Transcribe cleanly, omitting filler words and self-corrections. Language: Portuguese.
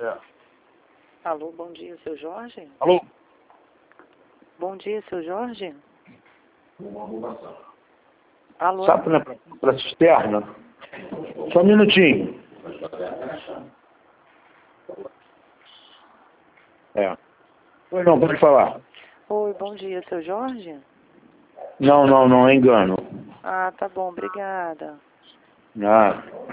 É. Alô, bom dia, seu Jorge? Alô? Bom dia, seu Jorge? Alô? Sabe para cisterna? Só um minutinho. É. Oi, não, pode falar. Oi, bom dia, seu Jorge? Não, é engano. Ah, tá bom, obrigada. Ah.